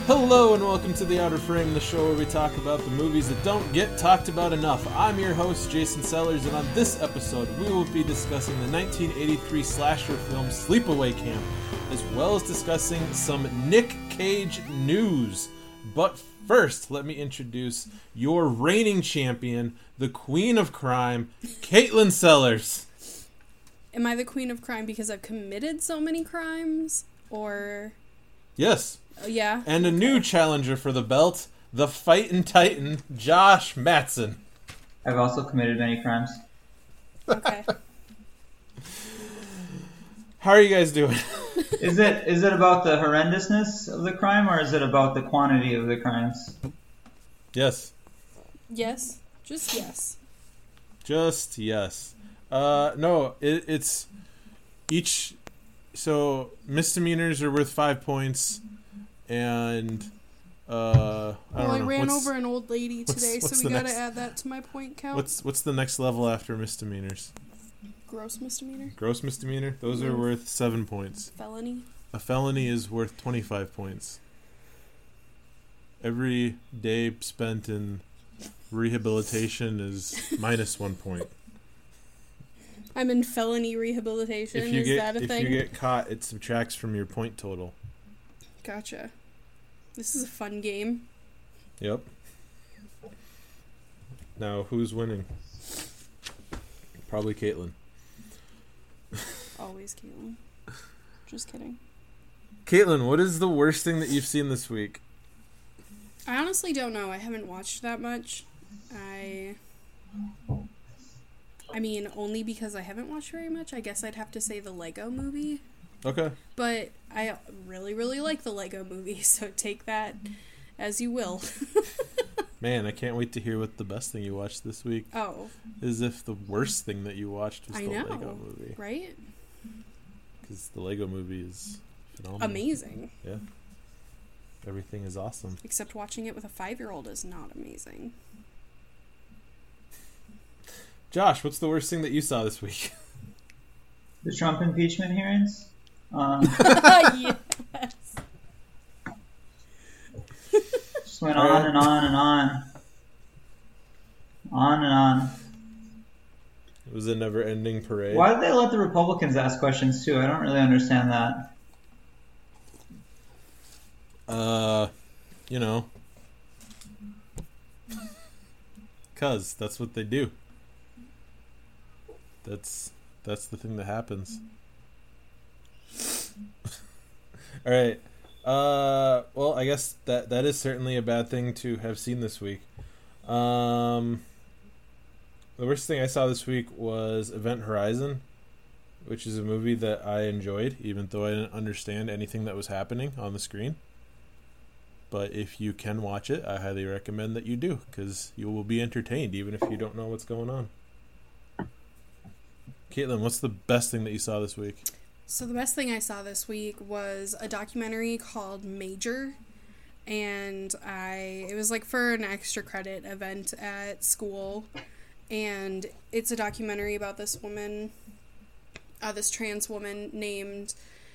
Hello and welcome to The Outer Frame, the show where we talk about the movies that don't get talked about enough. I'm your host, Jason Sellers, and on this episode we will be discussing the 1983 slasher film Sleepaway Camp, as well as discussing some Nick Cage news. But first, let me introduce your reigning champion, the queen of crime, Caitlin Sellers. Am I the queen of crime because I've committed so many crimes? Or... Yes. Yeah. And a new challenger for the belt, the fightin' titan, Josh Matson. I've also committed many crimes. Okay. How are you guys doing? Is it about the horrendousness of the crime, or is it about the quantity of the crimes? Yes. Yes. Just yes. Just yes. No, it's each... So, misdemeanors are worth 5 points, and, I don't know. I ran over an old lady today, what's so we the gotta next- add that to my point count. What's the next level after misdemeanors? Gross misdemeanor? Gross misdemeanor? Those are worth 7 points. Felony? A felony is worth 25 points. Every day spent in rehabilitation is minus 1 point. I'm in felony rehabilitation. Is that a thing? If you get caught, it subtracts from your point total. Gotcha. This is a fun game. Yep. Now, who's winning? Probably Caitlin. Always Caitlin. Just kidding. Caitlin, what is the worst thing that you've seen this week? I honestly don't know. I haven't watched that much. I mean, only because I haven't watched very much. I guess I'd have to say the Lego Movie. Okay. But I really, really like the Lego Movie, so take that as you will. Man, I can't wait to hear what the best thing you watched this week. Oh. Is if the worst thing that you watched was I the know, Lego Movie. Right? Because the Lego Movie is phenomenal. Amazing. Yeah. Everything is awesome. Except watching it with a 5-year-old is not amazing. Josh, what's the worst thing that you saw this week? The Trump impeachment hearings? Yes. Just went on and on and on. On and on. It was a never-ending parade. Why did they let the Republicans ask questions too? I don't really understand that. You know. 'Cause that's what they do. That's the thing that happens. All right. Well, I guess that is certainly a bad thing to have seen this week. The worst thing I saw this week was Event Horizon, which is a movie that I enjoyed, even though I didn't understand anything that was happening on the screen. But if you can watch it, I highly recommend that you do, because you will be entertained, even if you don't know what's going on. Caitlin, what's the best thing that you saw this week? So the best thing I saw this week was a documentary called Major, and it was like for an extra credit event at school, and it's a documentary about this woman, this trans woman named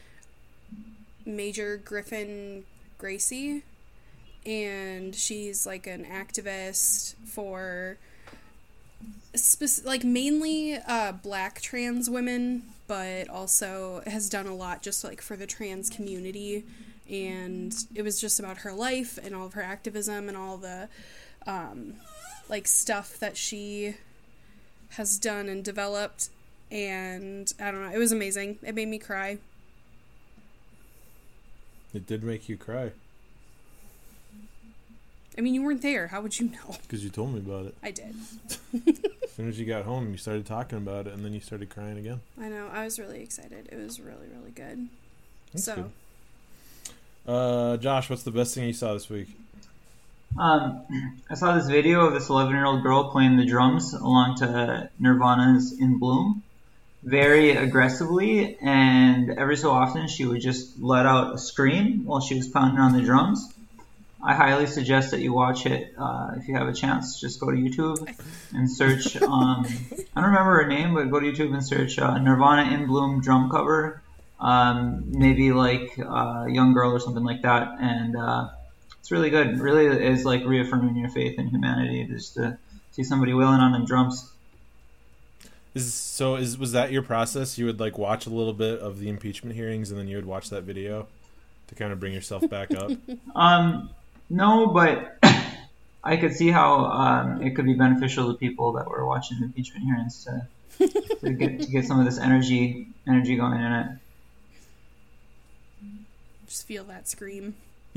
Major Griffin Gracie, and she's like an activist for mainly black trans women, but also has done a lot just like for the trans community, and it was just about her life and all of her activism and all the like stuff that she has done and developed, and I don't know, it was amazing. It made me cry. It did make you cry. I mean, you weren't there. How would you know? Because you told me about it. I did. As soon as you got home, you started talking about it, and then you started crying again. I know. I was really excited. It was really, really good. That's so good. Josh, what's the best thing you saw this week? I saw this video of this 11-year-old girl playing the drums along to Nirvana's In Bloom very aggressively, and every so often she would just let out a scream while she was pounding on the drums. I highly suggest that you watch it if you have a chance. Just go to YouTube and search, I don't remember her name, but go to YouTube and search Nirvana In Bloom drum cover, maybe like Young Girl or something like that, and It's really good. It really is like reaffirming your faith in humanity just to see somebody wailing on them drums. Was that your process? You would like watch a little bit of the impeachment hearings and then you would watch that video to kind of bring yourself back up? No, but I could see how it could be beneficial to people that were watching the impeachment hearings to get some of this energy going in it. Just feel that scream.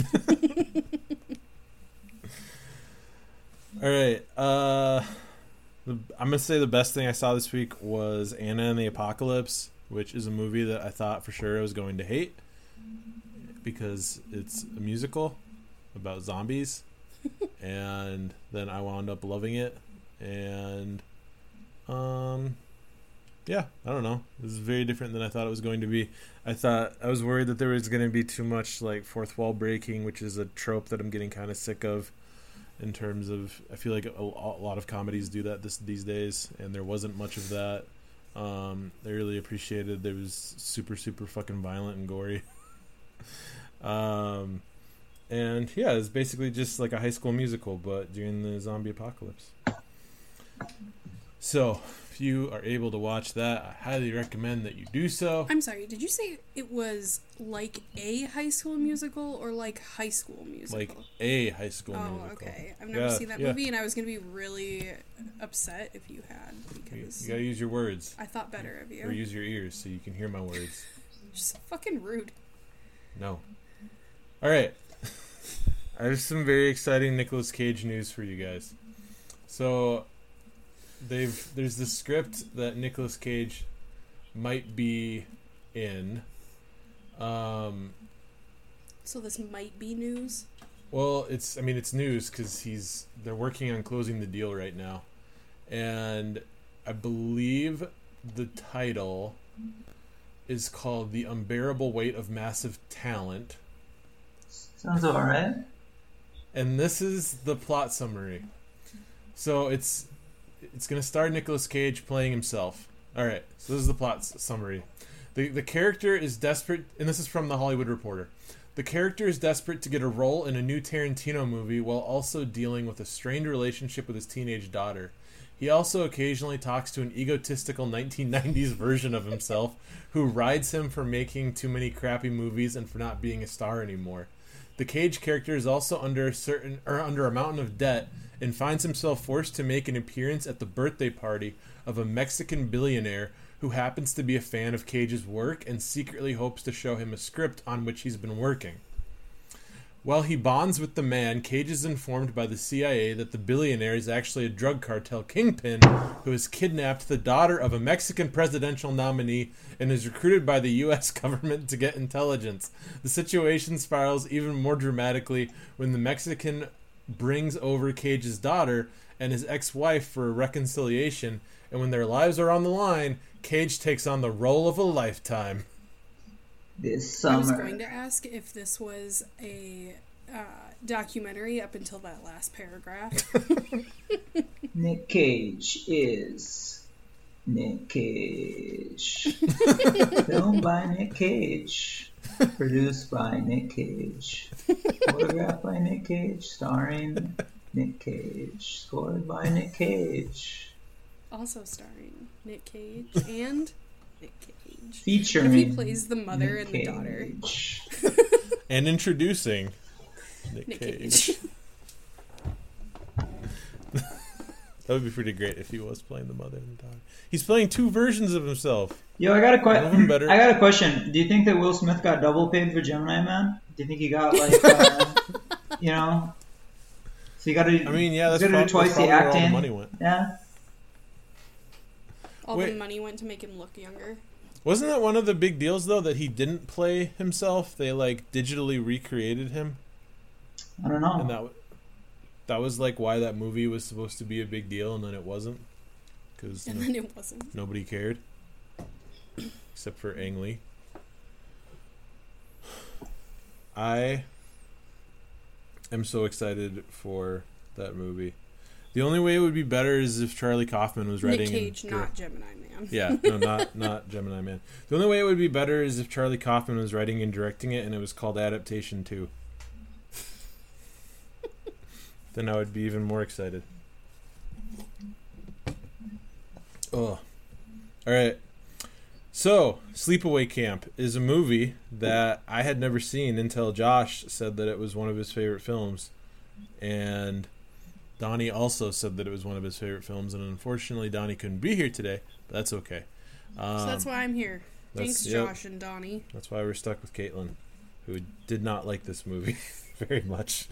All right. I'm gonna say the best thing I saw this week was Anna and the Apocalypse, which is a movie that I thought for sure I was going to hate because it's a musical about zombies, and then I wound up loving it, and yeah, I don't know. This is very different than I thought it was going to be. I was worried that there was going to be too much like fourth wall breaking, which is a trope that I'm getting kind of sick of. In terms of, I feel like a lot of comedies do that these days, and there wasn't much of that. I really appreciated there was super fucking violent and gory. And yeah, it's basically just like a High School Musical, but during the zombie apocalypse. So, if you are able to watch that, I highly recommend that you do so. I'm sorry, did you say it was like a High School Musical or like High School Musical? Like a High School Musical. Oh, okay. I've never seen that movie, and I was going to be really upset if you had, because you gotta use your words. I thought better of you. Or use your ears so you can hear my words. Just so fucking rude. No. Alright. I have some very exciting Nicolas Cage news for you guys. So, there's the script that Nicolas Cage might be in. So this might be news? Well, it's news because they're working on closing the deal right now. And I believe the title is called The Unbearable Weight of Massive Talent. Sounds alright. And this is the plot summary. So it's going to star Nicolas Cage playing himself. All right, so this is the plot summary. The character is desperate, and this is from The Hollywood Reporter. The character is desperate to get a role in a new Tarantino movie while also dealing with a strained relationship with his teenage daughter. He also occasionally talks to an egotistical 1990s version of himself who rides him for making too many crappy movies and for not being a star anymore. The Cage character is also under a mountain of debt and finds himself forced to make an appearance at the birthday party of a Mexican billionaire who happens to be a fan of Cage's work and secretly hopes to show him a script on which he's been working. While he bonds with the man, Cage is informed by the CIA that the billionaire is actually a drug cartel kingpin who has kidnapped the daughter of a Mexican presidential nominee and is recruited by the U.S. government to get intelligence. The situation spirals even more dramatically when the Mexican brings over Cage's daughter and his ex-wife for a reconciliation, and when their lives are on the line, Cage takes on the role of a lifetime. This summer. I was going to ask if this was a documentary up until that last paragraph. Nick Cage is Nick Cage. Filmed by Nick Cage. Produced by Nick Cage. Photographed by Nick Cage. Starring Nick Cage. Scored by Nick Cage. Also starring Nick Cage and Nick Cage. Featuring if he plays the mother Nick and the Cage. daughter. And introducing Nick Cage. That would be pretty great if he was playing the mother and the daughter. He's playing two versions of himself. Yo, I got a question. Better. I got a question. Do you think that Will Smith got double paid for Gemini Man? Do you think he got like, you know? So you got to. I mean, yeah, that's do twice the where all acting. the money went. Yeah. All the money went to make him look younger. Wasn't that one of the big deals though that he didn't play himself? They like digitally recreated him. I don't know. And that was like why that movie was supposed to be a big deal, and then it wasn't. Then it wasn't. Nobody cared, except for Ang Lee. I am so excited for that movie. The only way it would be better is if Charlie Kaufman was writing. Nick Cage, not Gemini Man. Yeah, no, not Gemini Man. The only way it would be better is if Charlie Kaufman was writing and directing it, and it was called Adaptation 2. then I would be even more excited. Oh. All right. So, Sleepaway Camp is a movie that I had never seen until Josh said that it was one of his favorite films. And Donnie also said that it was one of his favorite films. And unfortunately, Donnie couldn't be here today, but that's okay. So that's why I'm here. Thanks, Josh and Donnie. That's why we're stuck with Caitlin, who did not like this movie very much.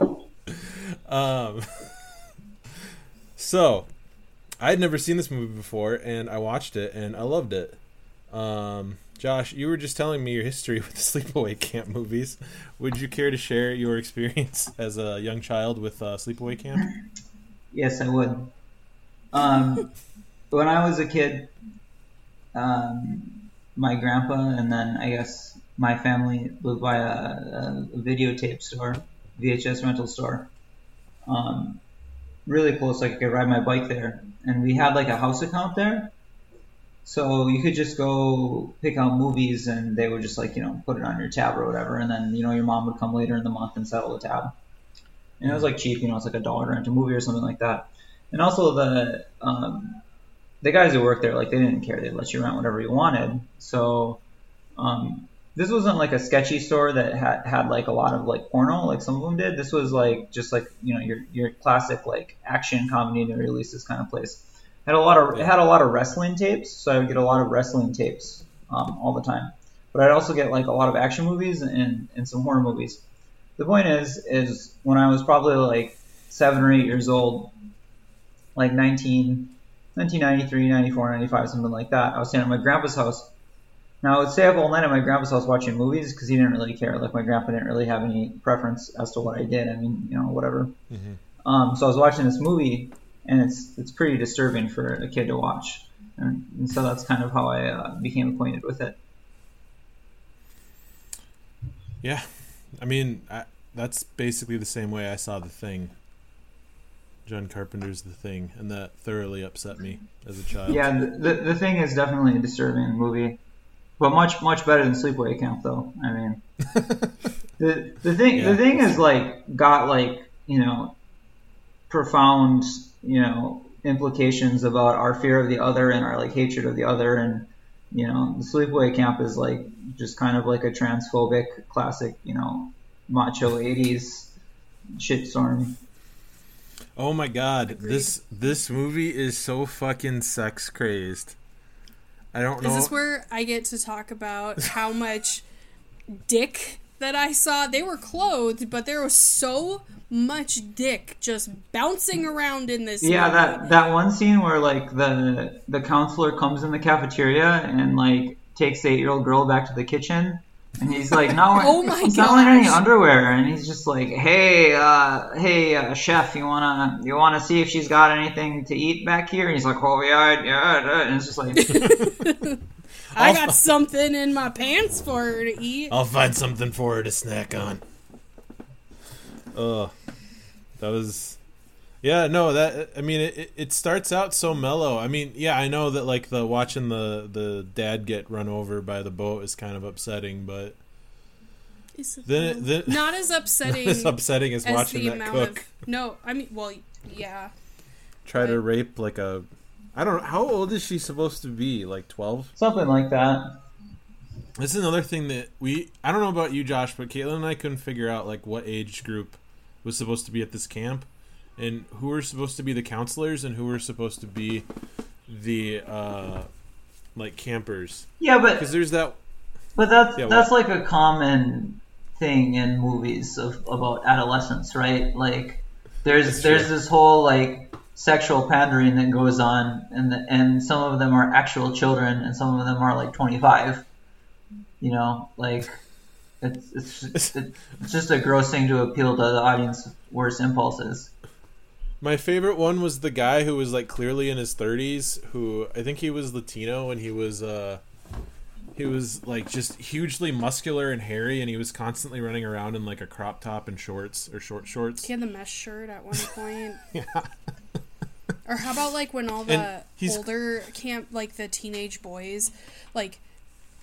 So, I had never seen this movie before, and I watched it, and I loved it. Josh, you were just telling me your history with the Sleepaway Camp movies. Would you care to share your experience as a young child with Sleepaway Camp? Yes, I would. When I was a kid, my grandpa and then I guess my family lived by a videotape store, VHS rental store. Really close, like I could ride my bike there. And we had like a house account there. So you could just go pick out movies and they would just like, put it on your tab or whatever. And then, your mom would come later in the month and settle the tab. And it was like cheap, it's like $1 rent a movie or something like that. And also the guys who worked there, like they didn't care. They'd let you rent whatever you wanted. So this wasn't like a sketchy store that had like a lot of like porno, like some of them did. This was like just like your classic like action comedy new releases kind of place. It had a lot of wrestling tapes, so I would get a lot of wrestling tapes all the time. But I'd also get like a lot of action movies and some horror movies. The point is when I was probably like 7 or 8 years old, like 1993, 94, 95, something like that, I was staying at my grandpa's house. Now, I would stay up all night at my grandpa's house watching movies because he didn't really care. Like, my grandpa didn't really have any preference as to what I did. I mean, whatever. Mm-hmm. So I was watching this movie, and it's pretty disturbing for a kid to watch. And so that's kind of how I became acquainted with it. Yeah. I mean, that's basically the same way I saw The Thing. John Carpenter's The Thing, and that thoroughly upset me as a child. Yeah, the Thing is definitely a disturbing movie. But much better than Sleepaway Camp, though. I mean, the thing is like got like profound implications about our fear of the other and our like hatred of the other, and the Sleepaway Camp is like just kind of like a transphobic classic macho 80s shitstorm. Oh my god, Agreed. This movie is so fucking sex crazed. I don't know. Is this where I get to talk about how much dick that I saw? They were clothed, but there was so much dick just bouncing around in this movie. that one scene where like the counselor comes in the cafeteria and like takes the 8-year-old girl back to the kitchen. And he's like, not wearing any underwear, and he's just like, hey, chef, you wanna see if she's got anything to eat back here? And he's like, oh yeah, and it's just like, I got something in my pants for her to eat. I'll find something for her to snack on. Oh, that was, yeah, no, that I mean, it starts out so mellow. I mean, yeah, I know that like watching the dad get run over by the boat is kind of upsetting, but then not as upsetting. Not as upsetting as watching that cook. No, I mean, well, yeah. Try to rape like a, I don't know, how old is she supposed to be? Like 12? Something like that. This is another thing that I don't know about you, Josh, but Caitlin and I couldn't figure out like what age group was supposed to be at this camp. And who were supposed to be the counselors and who were supposed to be the like campers? Yeah, but because there's that. But that's like a common thing in movies about adolescence, right? Like there's this whole like sexual pandering that goes on, and some of them are actual children, and some of them are like 25. Like it's just a gross thing to appeal to the audience's worst impulses. My favorite one was the guy who was like clearly in his 30s, who I think he was Latino, and he was like just hugely muscular and hairy, and he was constantly running around in like a crop top and shorts or short shorts. He had the mesh shirt at one point. Yeah. Or how about like when all the older camp, like the teenage boys, like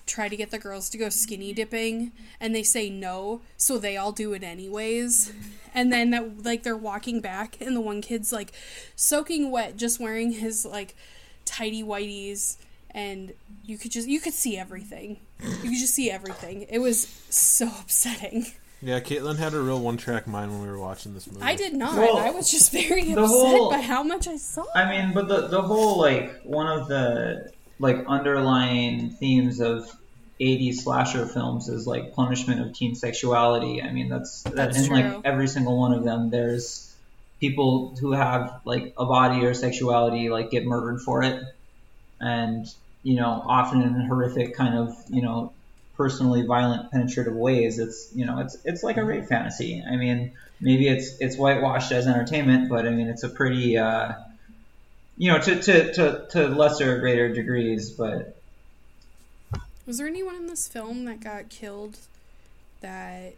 try to get the girls to go skinny dipping, and they say no, so they all do it anyways. And then they're walking back, and the one kid's like soaking wet, just wearing his like tidy whities, and you could see everything. You could just see everything. It was so upsetting. Yeah, Caitlin had a real one-track mind when we were watching this movie. I did not. Well, I was just very upset by how much I saw. I mean, but the whole, like, one of the, like, underlying themes of 80s slasher films is, like, punishment of teen sexuality. I mean, that's in, true. like, every single one of them. There's people who have, like, a body or sexuality, like, get murdered for it. And, you know, often in horrific kind of, you know, personally violent, penetrative ways. It's, you know, it's like a rape fantasy. I mean, maybe it's whitewashed as entertainment, but I mean, it's a pretty, you know, to lesser or greater degrees. But was there anyone in this film that got killed that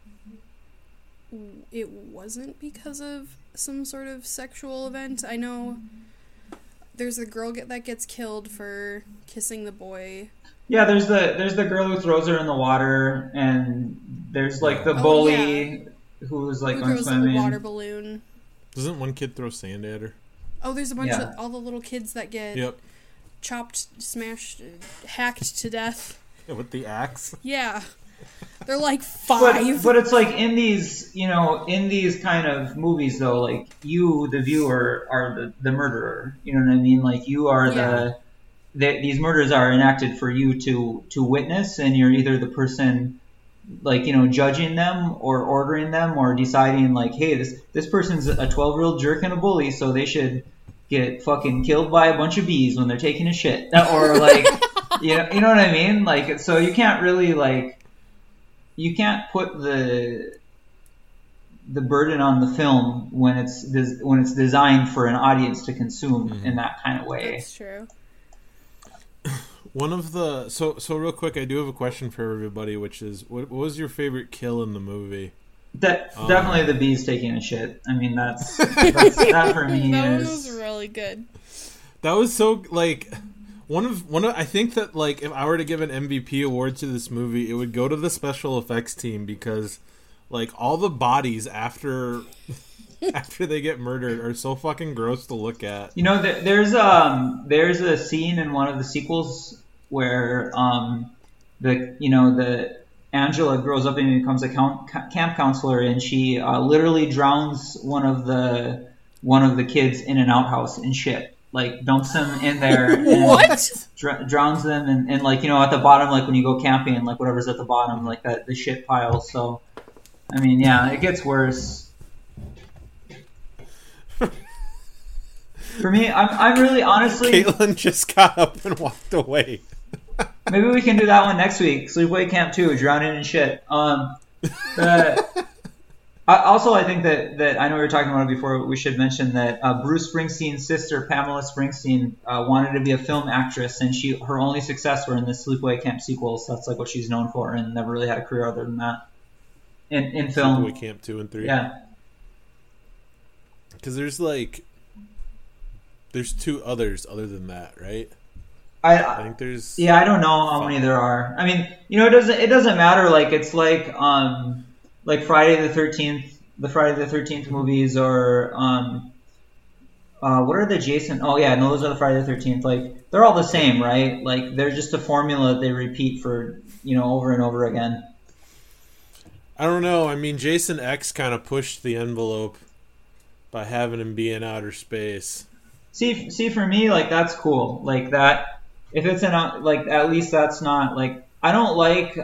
it wasn't because of some sort of sexual event? I know there's a girl that gets killed for kissing the boy. Yeah, there's the girl who throws her in the water, and there's like the bully who's like going swimming. The water balloon. Doesn't one kid throw sand at her? Oh, there's a bunch of all the little kids that get chopped, smashed, hacked to death. Yeah, with the axe. Yeah, they're like 5. But it's like in these, you know, in these kind of movies though, like you, the viewer, are the murderer. You know what I mean? Like you are these murders are enacted for you to witness, and you're either the person, like, you know, judging them or ordering them or deciding like, hey, this person's a 12-year-old jerk and a bully, so they should get fucking killed by a bunch of bees when they're taking a shit, or like, you know what I mean? Like, so you can't really like, you can't put the burden on the film when it's designed for an audience to consume in that kind of way. That's true. One of the so real quick, I do have a question for everybody, which is, what was your favorite kill in the movie? Definitely the bees taking a shit. I mean, that's that for me. That was really good. That was so like one of I think that like if I were to give an MVP award to this movie, it would go to the special effects team, because like all the bodies after they get murdered are so fucking gross to look at. You know, there's a scene in one of the sequels where the Angela grows up and becomes a camp counselor, and she literally drowns one of the kids in an outhouse in shit. Like dumps them in there and what? Drowns them and like, you know, at the bottom, like when you go camping, like whatever's at the bottom, like that the shit pile. So I mean, yeah, it gets worse. For me, I'm really honestly. Caitlin just got up and walked away. Maybe we can do that one next week. Sleepaway Camp 2, drowning in shit. I think that I know we were talking about it before. But we should mention that Bruce Springsteen's sister, Pamela Springsteen, wanted to be a film actress, and her only success were in the Sleepaway Camp sequels. That's like what she's known for, and never really had a career other than that in film. Sleepaway Camp 2 and 3. Yeah. Because there's 2 others other than that, right? I think there's. Yeah, I don't know how many there are. I mean, you know, it doesn't matter. Like it's like Friday the 13th, the Friday the 13th movies, or what are the Jason? Oh yeah, no, those are the Friday the 13th. Like they're all the same, right? Like they're just a formula that they repeat for, you know, over and over again. I don't know. I mean, Jason X kind of pushed the envelope by having him be in outer space. See, for me, like that's cool. Like that. If it's like, at least that's not like, I don't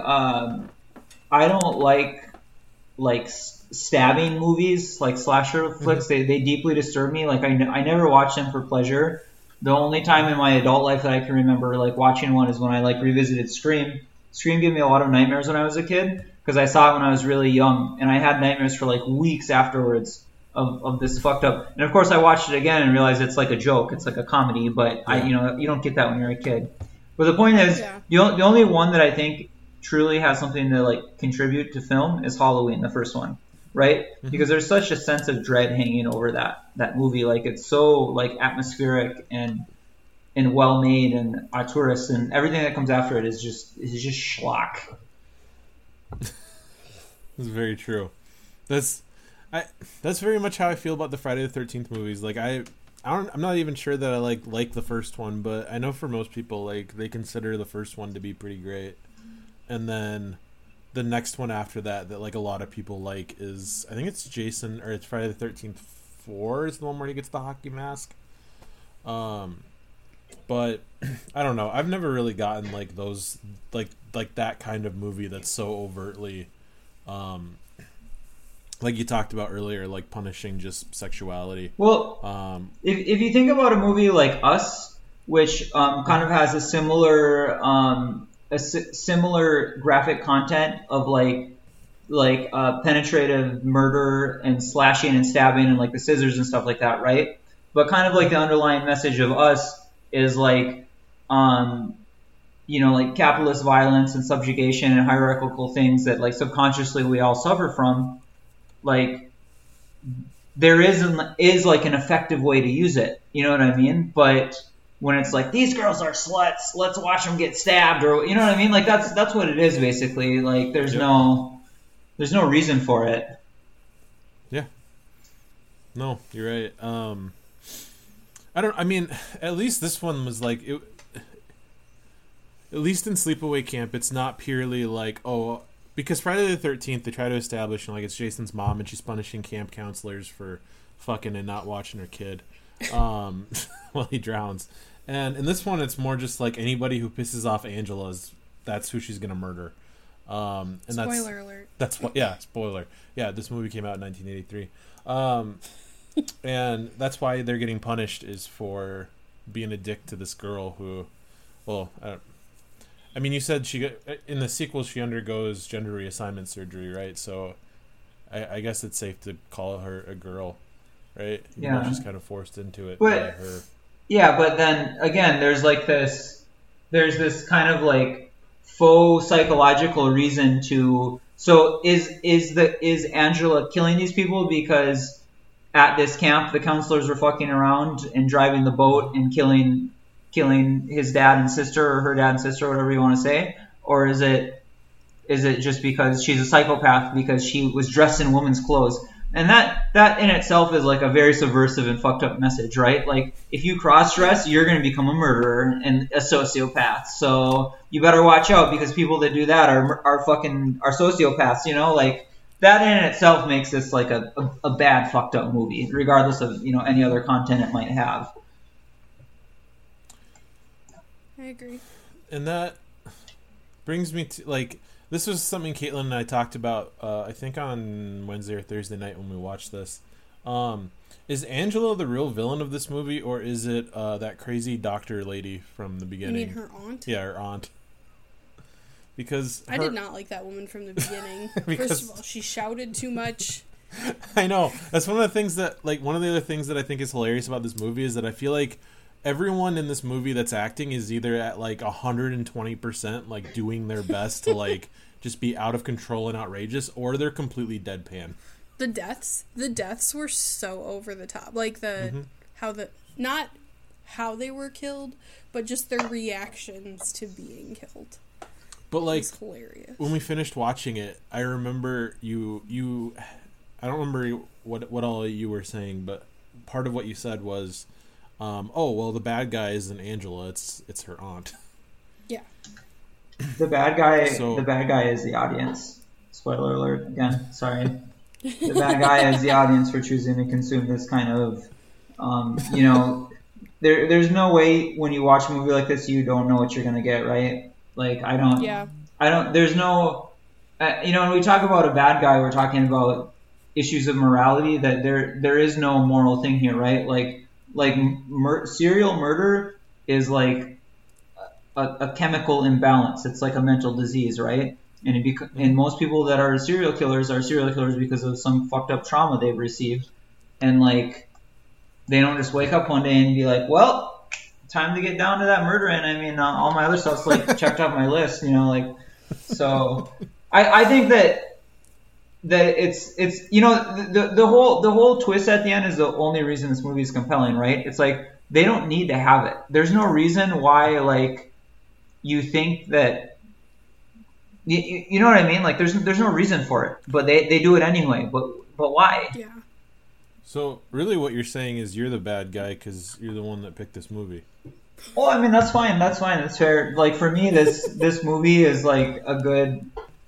like stabbing movies, like slasher flicks. They deeply disturb me. Like I never watch them for pleasure. The only time in my adult life that I can remember like watching one is when I like revisited Scream. Scream gave me a lot of nightmares when I was a kid, because I saw it when I was really young, and I had nightmares for like weeks afterwards of this fucked up. And of course I watched it again and realized it's like a joke, it's like a comedy, but you don't get that when you're a kid. But the point is, the only one that I think truly has something to like contribute to film is Halloween, the first one, right? Mm-hmm. Because there's such a sense of dread hanging over that movie. Like it's so like atmospheric and well made, and auteurist, and everything that comes after it is just schlock. That's very true. That's very much how I feel about the Friday the 13th movies. Like I'm not even sure that I like the first one, but I know for most people, like, they consider the first one to be pretty great. And then the next one after that like a lot of people like is, I think it's Jason, or it's Friday the 13th 4 is the one where he gets the hockey mask. But I don't know. I've never really gotten like those like that kind of movie that's so overtly like you talked about earlier, like punishing just sexuality. Well, if you think about a movie like Us, which kind of has a similar similar graphic content of like penetrative murder and slashing and stabbing and like the scissors and stuff like that, right? But kind of like the underlying message of Us is like, like capitalist violence and subjugation and hierarchical things that like subconsciously we all suffer from. Like, there is like an effective way to use it, you know what I mean? But when it's like, these girls are sluts, let's watch them get stabbed, or you know what I mean? Like that's what it is basically. Like there's no reason for it. Yeah. No, you're right. I mean, at least this one was like it. At least in Sleepaway Camp, it's not purely like, oh, because Friday the 13th, they try to establish, like, it's Jason's mom and she's punishing camp counselors for fucking and not watching her kid while he drowns. And in this one, it's more just like anybody who pisses off Angela's, that's who she's going to murder. And spoiler alert. That's what, yeah, spoiler. Yeah, this movie came out in 1983. And that's why they're getting punished, is for being a dick to this girl who, well, I mean, you said in the sequel she undergoes gender reassignment surgery, right? So I guess it's safe to call her a girl, right? Yeah. She's kind of forced into it by her. Yeah, but then again, there's this kind of like faux psychological reason to. So is Angela killing these people because at this camp the counselors were fucking around and driving the boat and killing his dad and sister, or her dad and sister, or whatever you want to say? Or is it just because she's a psychopath because she was dressed in women's clothes? And that in itself is like a very subversive and fucked up message, right? Like, if you cross-dress, you're going to become a murderer and a sociopath. So you better watch out, because people that do that are sociopaths, you know? Like, that in itself makes this like a bad fucked up movie, regardless of, any other content it might have. I agree. And that brings me to, like, this was something Caitlin and I talked about, I think on Wednesday or Thursday night when we watched this. Is Angela the real villain of this movie, or is it that crazy doctor lady from the beginning? You mean her aunt? Yeah, her aunt. Because I did not like that woman from the beginning. First of all, she shouted too much. I know. That's one of the things that, like, one of the other things that I think is hilarious about this movie is that I feel like everyone in this movie that's acting is either at like 120%, like doing their best to like just be out of control and outrageous, or they're completely deadpan. The deaths were so over the top. Like not how they were killed, but just their reactions to being killed. But like, it's hilarious. When we finished watching it, I remember you I don't remember what all you were saying, but part of what you said was, oh, well, the bad guy isn't Angela, it's her aunt. Yeah. The bad guy is the audience. Spoiler alert again, sorry. The bad guy is the audience for choosing to consume this kind of, there's no way when you watch a movie like this you don't know what you're going to get, right? Like, there's no, when we talk about a bad guy, we're talking about issues of morality, that there is no moral thing here, right? Like serial murder is like a chemical imbalance. It's like a mental disease, right? And most people that are serial killers because of some fucked up trauma they've received. And like, they don't just wake up one day and be like, well, time to get down to that murder. And I mean, all my other stuff's like checked off my list, so I think that it's the whole twist at the end is the only reason this movie is compelling, right? It's like they don't need to have it. There's no reason why, like, you think that, you know what I mean? Like, there's no reason for it, but they do it anyway. But why? Yeah. So really, what you're saying is you're the bad guy because you're the one that picked this movie. Well, I mean, that's fine. That's fine. That's fair. Like, for me, this movie is like a good,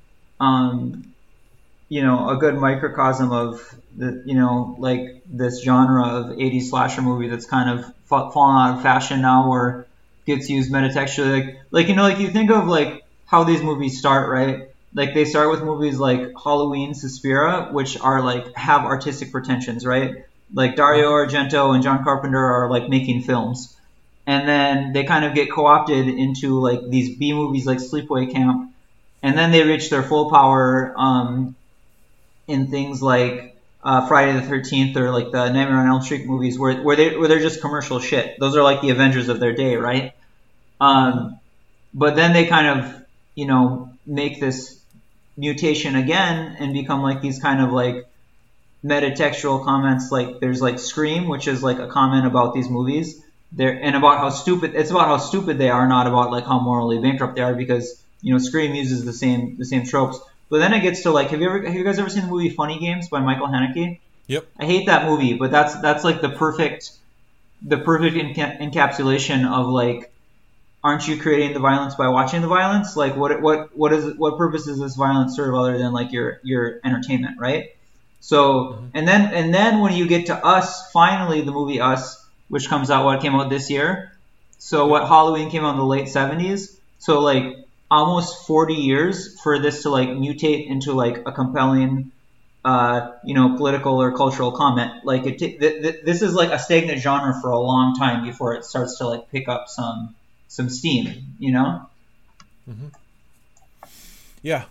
a good microcosm of the, like this genre of 80s slasher movie that's kind of fallen out of fashion now, or gets used metatextually. Like you think of like how these movies start, right? Like, they start with movies like Halloween, Suspiria, which are like have artistic pretensions, right? Like Dario Argento and John Carpenter are like making films, and then they kind of get co-opted into like these B movies like Sleepaway Camp, and then they reach their full power in things like Friday the 13th or like the Nightmare on Elm Street movies, where they're just commercial shit. Those are like the Avengers of their day, right? But then they kind of make this mutation again and become like these kind of like metatextual comments. Like, there's like Scream, which is like a comment about these movies and about how stupid they are, not about like how morally bankrupt they are, because Scream uses the same tropes. But then it gets to like, have you guys ever seen the movie Funny Games by Michael Haneke? Yep. I hate that movie, but that's like the perfect encapsulation of like, aren't you creating the violence by watching the violence? Like, what purpose does this violence serve other than like your entertainment, right? So, and then when you get to Us, finally the movie Us, which came out this year. So Halloween came out in the late 70s. So like almost 40 years for this to like mutate into like a compelling, political or cultural comment. Like, this is like a stagnant genre for a long time before it starts to like pick up some steam, Mm-hmm. Yeah.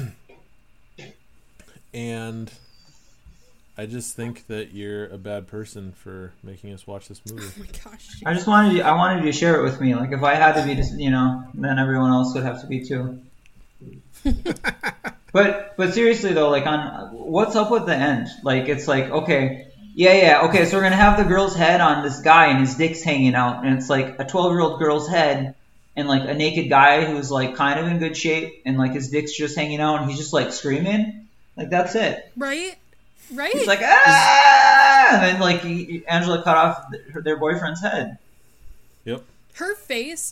And I just think that you're a bad person for making us watch this movie. Oh my gosh. I wanted you to share it with me. Like, if I had to be, then everyone else would have to be too. But seriously though, like, on what's up with the end? Like, it's like, okay. Yeah, okay, so we're going to have the girl's head on this guy and his dick's hanging out, and it's like a 12-year-old girl's head and like a naked guy who's like kind of in good shape and like his dick's just hanging out and he's just like screaming. Like, that's it. Right? He's like, ah! And then like Angela cut off their boyfriend's head. Yep. Her face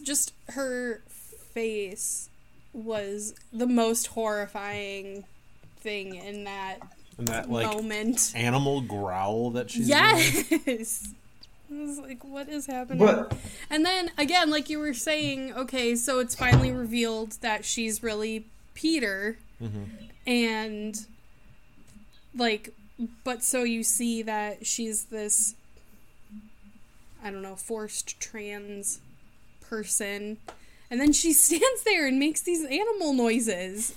was the most horrifying thing in that like moment. Animal growl that she's yes doing. I was like, what is happening? But, and then again, like you were saying, okay, so it's finally revealed that she's really Peter. Mm-hmm. And like, but so you see that she's this, I don't know, forced trans person, and then she stands there and makes these animal noises.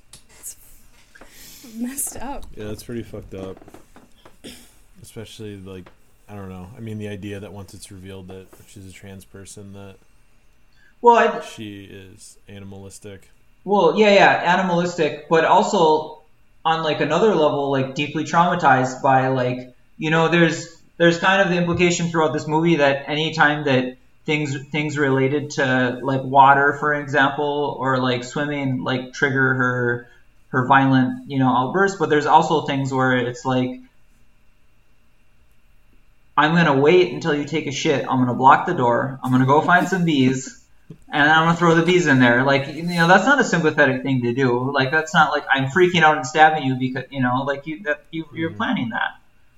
Messed up. Yeah, that's pretty fucked up. Especially, like, I don't know. I mean, the idea that once it's revealed that she's a trans person, that she is animalistic. Well, yeah, animalistic, but also on like another level, like deeply traumatized by like, there's kind of the implication throughout this movie that anytime that things related to like water, for example, or like swimming, like trigger her violent, outbursts. But there's also things where it's like, I'm going to wait until you take a shit. I'm going to block the door. I'm going to go find some bees. And then I'm going to throw the bees in there. Like, that's not a sympathetic thing to do. Like, that's not like I'm freaking out and stabbing you because, like you're planning that.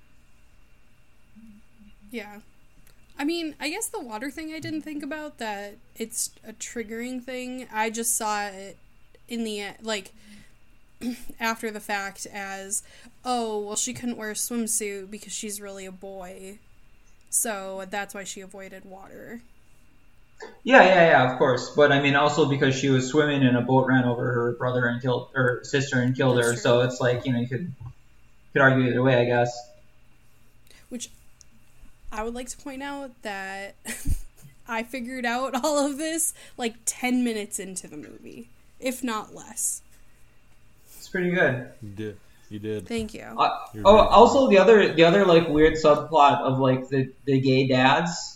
Yeah. I mean, I guess the water thing I didn't think about, that it's a triggering thing. I just saw it in the, like, after the fact as, oh, well, she couldn't wear a swimsuit because she's really a boy. So that's why she avoided water. Yeah, of course. But I mean, also because she was swimming and a boat ran over her brother and killed her sister and killed her. True. So it's like, you could argue either way, I guess. Which I would like to point out that I figured out all of this like 10 minutes into the movie, if not less. It's pretty good. You did. Thank you. Also the other like weird subplot of like the gay dads,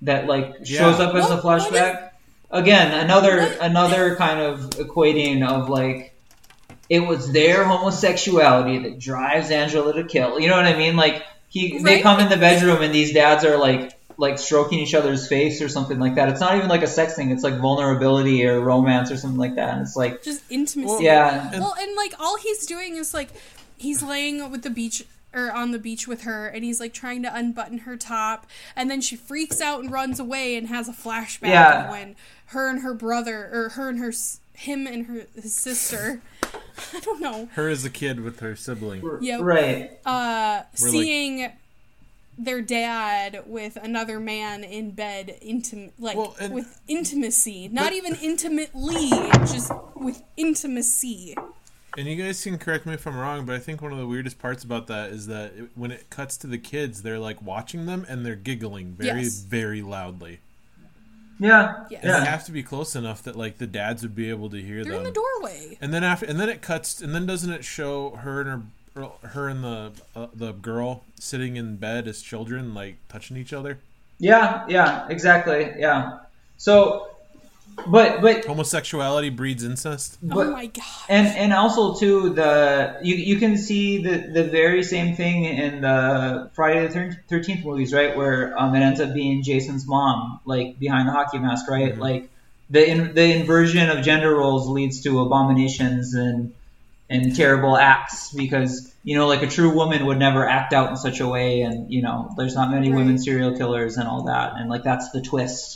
that like shows up as a flashback. Again, another kind of equating of like it was their homosexuality that drives Angela to kill. You know what I mean? Like they come in the bedroom and these dads are like stroking each other's face or something like that. It's not even like a sex thing. It's like vulnerability or romance or something like that. And it's like just intimacy. Well, yeah. Well, and like all he's doing is like he's laying with the beach or on the beach with her, and he's like trying to unbutton her top, and then she freaks out and runs away and has a flashback of when her and her brother, or him and his sister, I don't know. Her as a kid with her sibling. Yep. Right. Seeing their dad with another man in bed, with intimacy, not even intimately, just with intimacy. And you guys can correct me if I'm wrong, but I think one of the weirdest parts about that is that when it cuts to the kids, they're like watching them and they're giggling very, very loudly. Yeah. Yes. And they have to be close enough that like the dads would be able to hear them. They're in the doorway. And then it cuts, and then doesn't it show her and the girl sitting in bed as children, like touching each other? Yeah, exactly. Yeah. So. But homosexuality breeds incest. Oh my god! And also too you can see the very same thing in the Friday the 13th movies, right? Where it ends up being Jason's mom, like behind the hockey mask, right? Mm-hmm. Like the inversion of gender roles leads to abominations and terrible acts because like a true woman would never act out in such a way, and there's not many women serial killers and all that, and like that's the twist.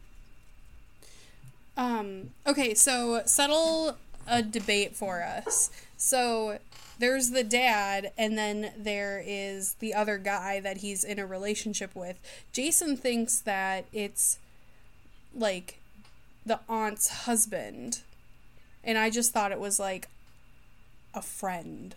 Okay, so settle a debate for us. So there's the dad, and then there is the other guy that he's in a relationship with. Jason thinks that it's like the aunt's husband, and I just thought it was like a friend.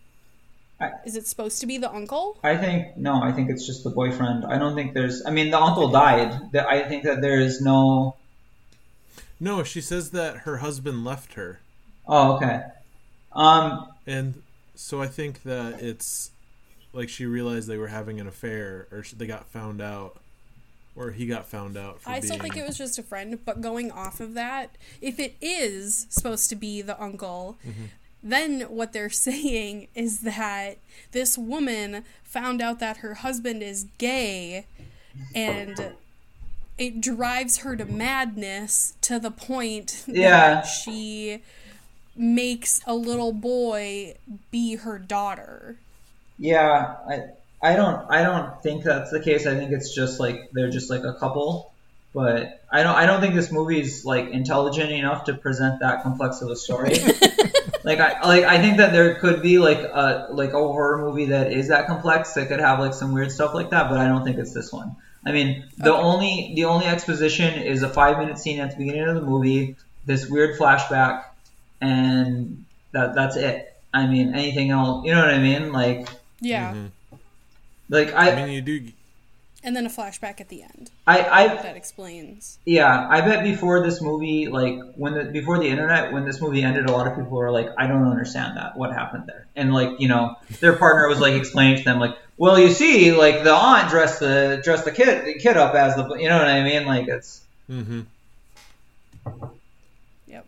Is it supposed to be the uncle? I think it's just the boyfriend. I don't think the uncle died. I think that there is no... No, she says that her husband left her. Oh, okay. And so I think that it's like she realized they were having an affair, or they got found out, or he got found out. I still think it was just a friend, but going off of that, if it is supposed to be the uncle, then what they're saying is that this woman found out that her husband is gay, and it drives her to madness to the point that she makes a little boy be her daughter. Yeah, I don't think that's the case. I think it's just like they're just like a couple. But I don't think this movie's like intelligent enough to present that complex of a story. I think that there could be like a horror movie that is that complex that could have like some weird stuff like that, but I don't think it's this one. I mean, the only exposition is a 5-minute scene at the beginning of the movie, this weird flashback, and that's it. I mean, anything else, you know what I mean? Like, yeah. You do. And then a flashback at the end. That explains. Yeah, I bet before this movie, like before the internet, when this movie ended, a lot of people were like, "I don't understand that. What happened there?" And like, their partner was like explaining to them, like, "Well, you see, like the aunt dressed the kid up as the, you know what I mean? Like it's." Mm-hmm. Yep.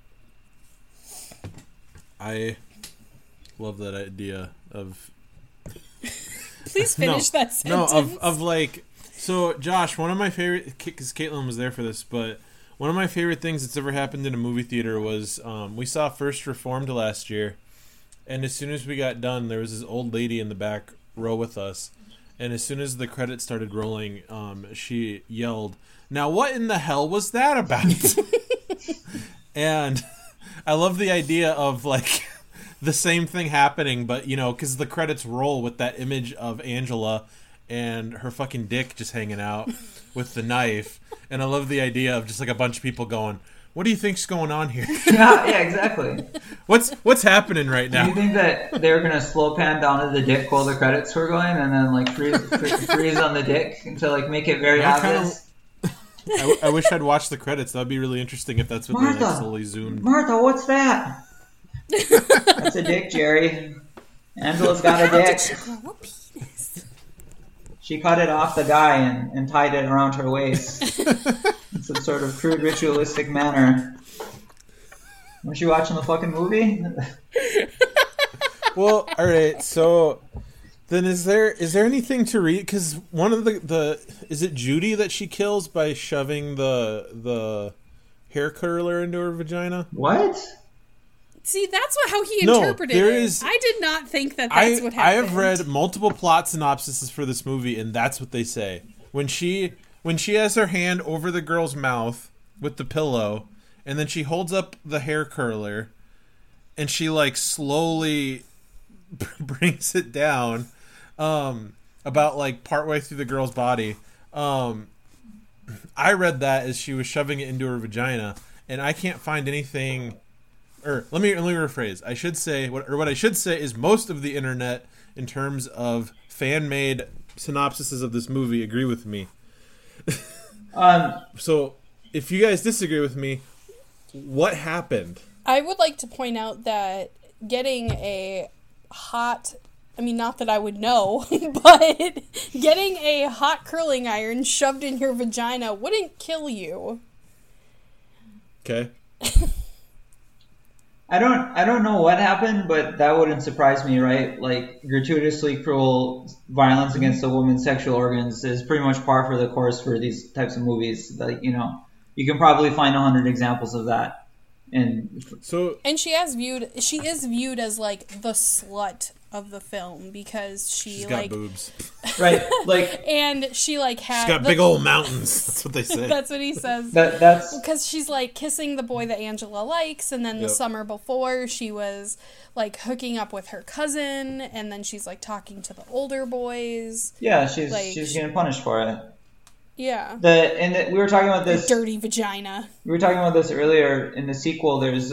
I love that idea of. Please finish that sentence. No, of like. So, Josh, one of my favorite, because Caitlin was there for this, but one of my favorite things that's ever happened in a movie theater was we saw First Reformed last year, and as soon as we got done, there was this old lady in the back row with us, and as soon as the credits started rolling, she yelled, "Now what in the hell was that about?" And I love the idea of, like, the same thing happening, but, because the credits roll with that image of Angela and her fucking dick just hanging out with the knife. And I love the idea of just like a bunch of people going, "What do you think's going on here?" Yeah, exactly. What's happening right now? Do you think that they're gonna slow pan down to the dick while the credits were going, and then like freeze on the dick to like make it very obvious? I wish I'd watched the credits. That'd be really interesting if that's what they like slowly zoomed. Martha, what's that? That's a dick, Jerry. Angela's got a dick. She cut it off the guy and tied it around her waist in some sort of crude ritualistic manner. Weren't you watching the fucking movie? Well, all right. So then, is there anything to read? Because one of the is it Judy that she kills by shoving the hair curler into her vagina? What? See, that's how he No, interpreted there it. is- I did not think that that's what happened. I have read multiple plot synopsises for this movie, and that's what they say. When she has her hand over the girl's mouth with the pillow, and then she holds up the hair curler, and she like slowly brings it down, about like partway through the girl's body. I read that as she was shoving it into her vagina, and I can't find anything. Or let me rephrase. I should say what I should say is most of the internet, in terms of fan-made synopsises of this movie, agree with me. So if you guys disagree with me, what happened? I would like to point out that getting a hot, I mean, not that I would know, but getting a hot curling iron shoved in your vagina wouldn't kill you. Okay. I don't know what happened, but that wouldn't surprise me, right? Like, gratuitously cruel violence against a woman's sexual organs is pretty much par for the course for these types of movies. Like, you can probably find 100 examples of that. And she is viewed as like the slut of the film because she's got boobs, right? Like, and she like has she's got big old mountains. That's what they say. That's what he says. That's because she's like kissing the boy that Angela likes, and then the summer before she was like hooking up with her cousin, and then she's like talking to the older boys. Yeah, she's getting punished for it. Yeah. We were talking about this dirty vagina. We were talking about this earlier in the sequel. There's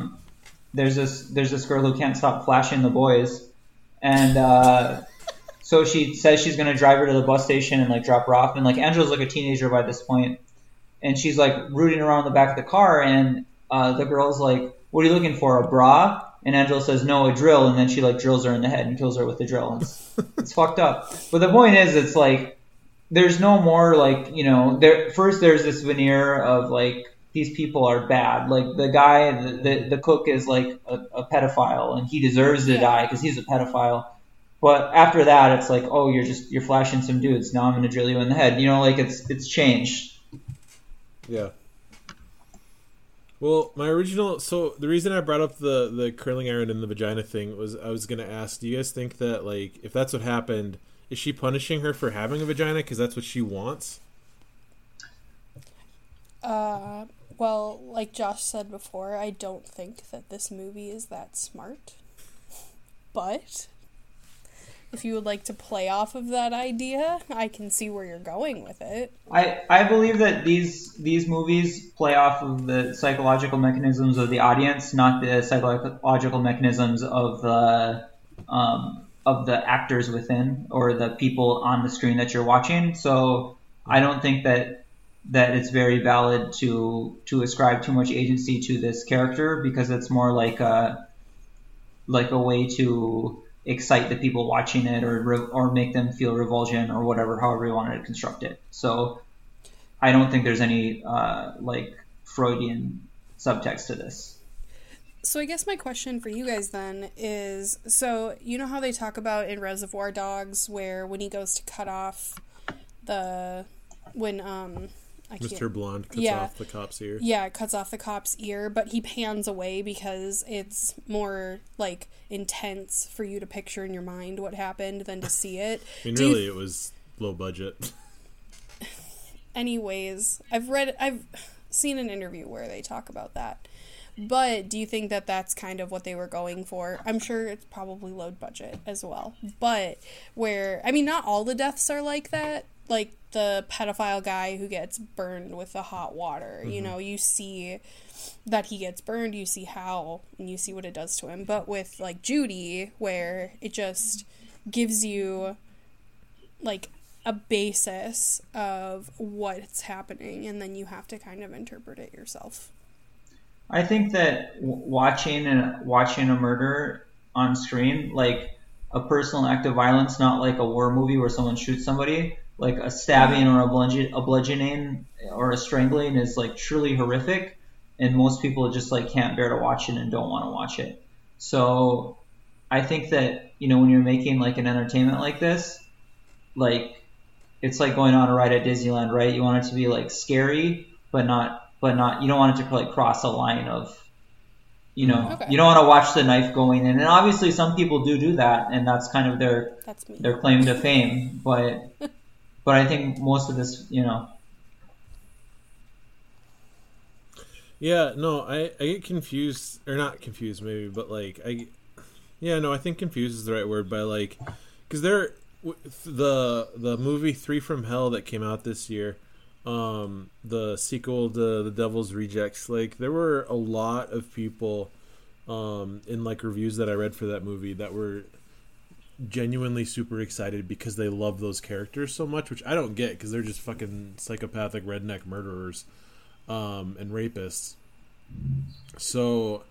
this girl who can't stop flashing the boys, and so she says she's gonna drive her to the bus station and like drop her off. And like Angela's like a teenager by this point, and she's like rooting around the back of the car. And the girl's like, "What are you looking for? A bra?" And Angela says, "No, a drill." And then she like drills her in the head and kills her with the drill. It's fucked up. But the point is, it's like, there's no more like, there's this veneer of like, these people are bad. Like the guy, the cook is like a pedophile and he deserves to die because he's a pedophile. But after that, it's like, oh, you're flashing some dudes. Now I'm going to drill you in the head. Like it's changed. Yeah. Well, the reason I brought up the curling iron in the vagina thing was I was going to ask, do you guys think that like, if that's what happened, is she punishing her for having a vagina because that's what she wants? Well, like Josh said before, I don't think that this movie is that smart. But if you would like to play off of that idea, I can see where you're going with it. I believe that these movies play off of the psychological mechanisms of the audience, not the psychological mechanisms of the actors within or the people on the screen that you're watching. So I don't think that it's very valid to ascribe too much agency to this character, because it's more like a way to excite the people watching it or make them feel revulsion or whatever, however you wanted to construct it. So I don't think there's any like Freudian subtext to this. So I guess my question for you guys then is, so you know how they talk about in Reservoir Dogs where when he goes to cut off Mr. Blonde cuts off the cop's ear. Yeah, it cuts off the cop's ear, but he pans away because it's more like intense for you to picture in your mind what happened than to see it. I mean, really, it was low budget. Anyways, I've seen an interview where they talk about that. But do you think that that's kind of what they were going for? I'm sure it's probably low budget as well. But not all the deaths are like that. Like the pedophile guy who gets burned with the hot water. Mm-hmm. You see that he gets burned, you see how, and you see what it does to him. But with like Judy, where it just gives you like a basis of what's happening, and then you have to kind of interpret it yourself. I think that watching a murder on screen, like a personal act of violence, not like a war movie where someone shoots somebody. Like a stabbing or a bludgeoning or a strangling is like truly horrific, and most people just like can't bear to watch it and don't want to watch it. So I think that, you know, when you're making like an entertainment like this, like it's like going on a ride at Disneyland, right? You want it to be like scary, but not you don't want it to like cross a line of, you know, Okay. you don't want to watch the knife going in. And obviously some people do that, and that's kind of That's me. their claim to fame. But I think most of this, you know. Yeah, no, I get confused, or not confused maybe, but like I think confused is the right word by like, because the movie 3 from Hell that came out this year, the sequel to The Devil's Rejects, like there were a lot of people in like reviews that I read for that movie that were genuinely super excited because they love those characters so much, which I don't get because they're just fucking psychopathic redneck murderers and rapists. So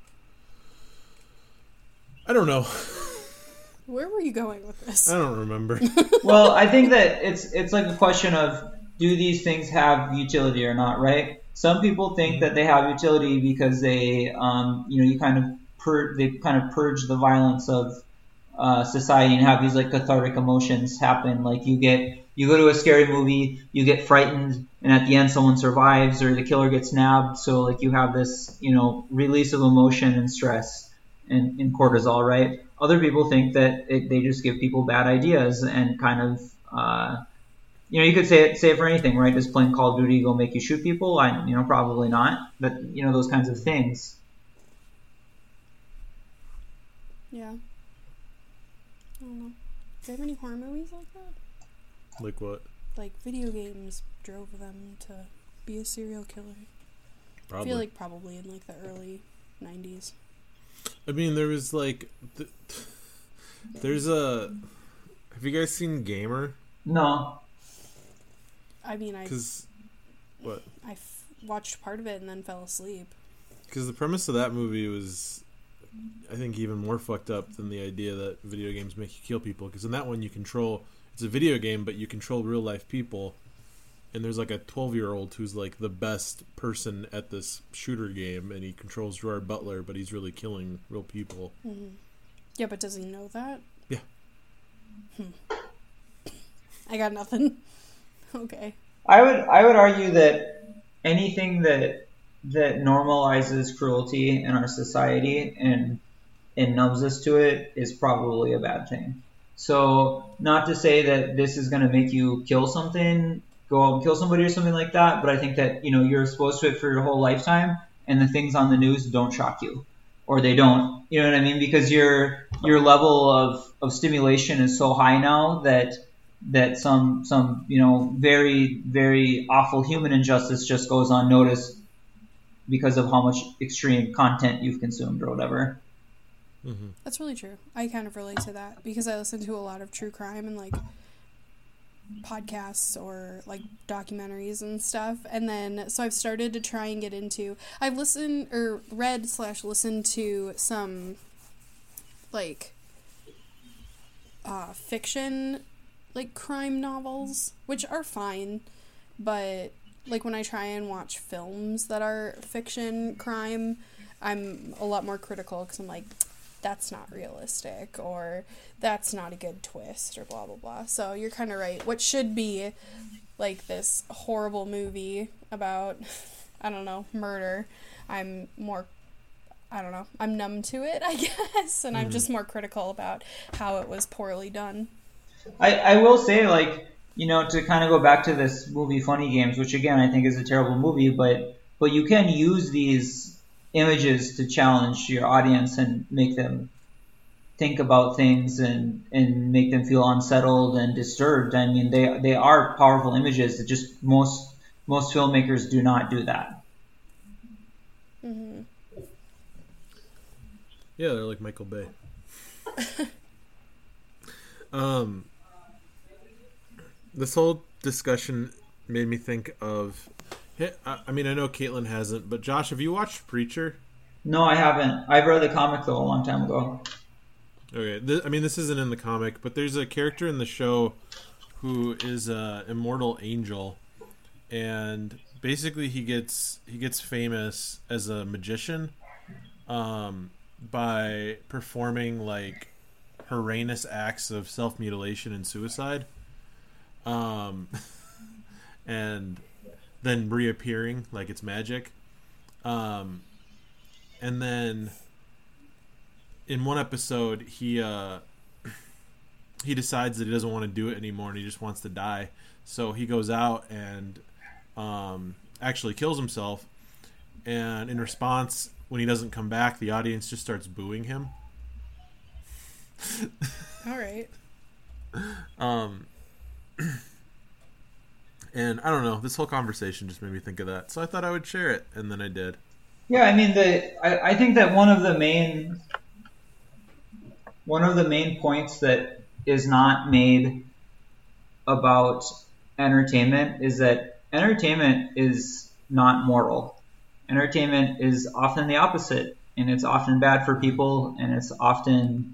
I don't know. Where were you going with this? I don't remember. Well, I think that it's like a question of, do these things have utility or not, right? Some people think that they have utility because they, you know, they kind of purge the violence of society and have these like cathartic emotions happen. Like you go to a scary movie, you get frightened, and at the end someone survives or the killer gets nabbed. So like you have this, you know, release of emotion and stress and cortisol, right? Other people think that they just give people bad ideas and kind of, you know, you could say it for anything, right? Does playing Call of Duty go make you shoot people? You know, probably not. But, you know, those kinds of things. Yeah. I don't know. Do you have any horror movies like that? Like what? Like video games drove them to be a serial killer. Probably. I feel like probably in like the early 90s. I mean, there was like, there's a. Have you guys seen Gamer? No. I mean, Because what? watched part of it and then fell asleep. Because the premise of that movie was, I think, even more fucked up than the idea that video games make you kill people. Because in that one, it's a video game, but you control real life people. And there's like a 12-year-old who's like the best person at this shooter game, and he controls Gerard Butler, but he's really killing real people. Mm-hmm. Yeah, but does he know that? Yeah. I got nothing. Okay. I would argue that anything that normalizes cruelty in our society and numbs us to it is probably a bad thing. So not to say that this is going to make you kill something, go out and kill somebody or something like that, but I think that, you know, you're exposed to it for your whole lifetime, and the things on the news don't shock you, or they don't. You know what I mean? Because your level of stimulation is so high now that some you know, very, very awful human injustice just goes unnoticed because of how much extreme content you've consumed or whatever. Mm-hmm. That's really true. I kind of relate to that because I listen to a lot of true crime and like podcasts or like documentaries and stuff, and then so I've started to try and get into. I've listened or read/listened to some like fiction, like crime novels, which are fine, but like when I try and watch films that are fiction crime, I'm a lot more critical because I'm like, that's not realistic, or that's not a good twist, or blah blah blah. So you're kind of right. What should be like this horrible movie about, I don't know, murder, I'm numb to it, I guess, and I'm just more critical about how it was poorly done. I will say, like, you know, to kind of go back to this movie Funny Games, which again I think is a terrible movie, but you can use these images to challenge your audience and make them think about things and make them feel unsettled and disturbed. I mean, they are powerful images that just most filmmakers do not do that. Mm-hmm. Yeah, they're like Michael Bay. This whole discussion made me think of. I mean, I know Caitlin hasn't, but Josh, have you watched Preacher? No, I haven't. I've read the comic though a long time ago. Okay, I mean, this isn't in the comic, but there's a character in the show who is a immortal angel, and basically he gets famous as a magician, by performing like horrendous acts of self mutilation and suicide, and then reappearing like it's magic, and then in one episode he decides that he doesn't want to do it anymore and he just wants to die. So he goes out and actually kills himself. And in response, when he doesn't come back, the audience just starts booing him. All right. And I don't know, this whole conversation just made me think of that. So I thought I would share it, and then I did. Yeah, I mean, I think that one of the main points that is not made about entertainment is that entertainment is not moral. Entertainment is often the opposite, and it's often bad for people, and it's often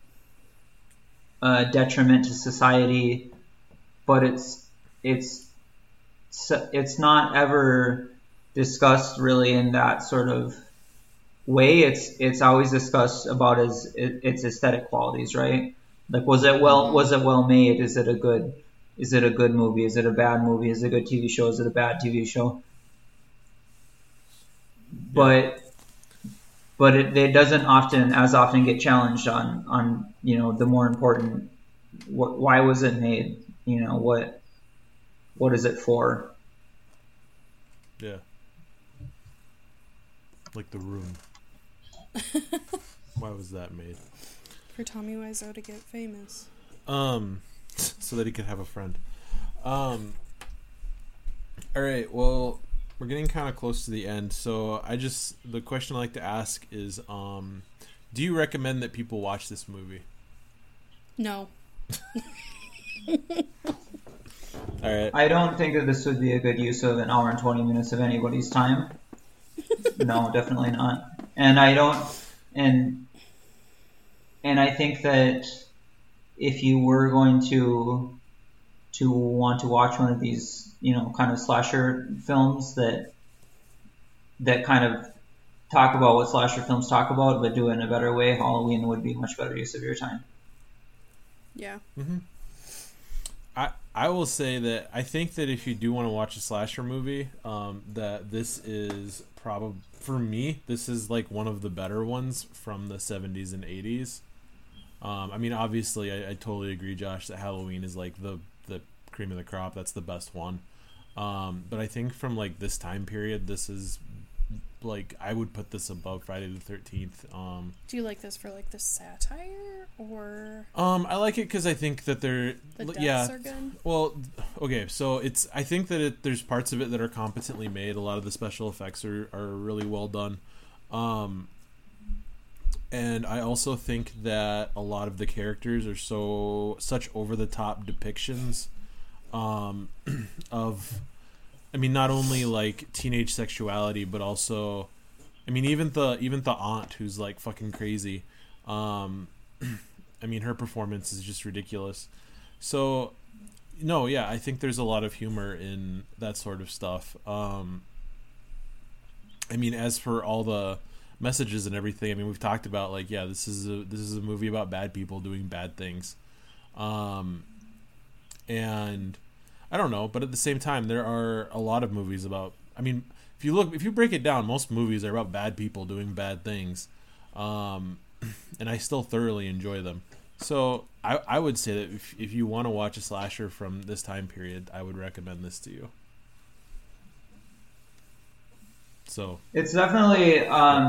a detriment to society. But it's not ever discussed really in that sort of way. It's always discussed about its aesthetic qualities, right? Like, was it well made? Is it a good movie? Is it a bad movie? Is it a good TV show? Is it a bad TV show? But it doesn't often get challenged on the more important, why was it made? What is it for? Yeah. Like The Room. Why was that made? For Tommy Wiseau to get famous. So that he could have a friend. All right, well, we're getting kind of close to the end, so the question I like to ask is, do you recommend that people watch this movie? No. All right. I don't think that this would be a good use of an hour and 20 minutes of anybody's time. No, definitely not. And I don't, and I think that if you were going to want to watch one of these, kind of slasher films that kind of talk about what slasher films talk about, but do it in a better way, Halloween would be a much better use of your time. Yeah. Mm-hmm. I will say that I think that if you do want to watch a slasher movie, that this is probably, for me, this is like one of the better ones from the 70s and 80s. I mean, obviously, I totally agree, Josh, that Halloween is like the cream of the crop. That's the best one. But I think from like this time period, this is like, I would put this above Friday the 13th. Do you like this for like the satire or? I like it because I think that the deaths are good. Well, okay, so I think that there's parts of it that are competently made. A lot of the special effects are really well done. And I also think that a lot of the characters are such over the top depictions of, I mean, not only like teenage sexuality, but also, I mean, even the aunt who's like fucking crazy. I mean, her performance is just ridiculous. So, no, yeah, I think there's a lot of humor in that sort of stuff. I mean, as for all the messages and everything, I mean, we've talked about, like, yeah, this is a movie about bad people doing bad things. And I don't know, but at the same time, there are a lot of movies about, I mean, if you break it down, most movies are about bad people doing bad things. And I still thoroughly enjoy them. So I would say that if you want to watch a slasher from this time period, I would recommend this to you. So it's definitely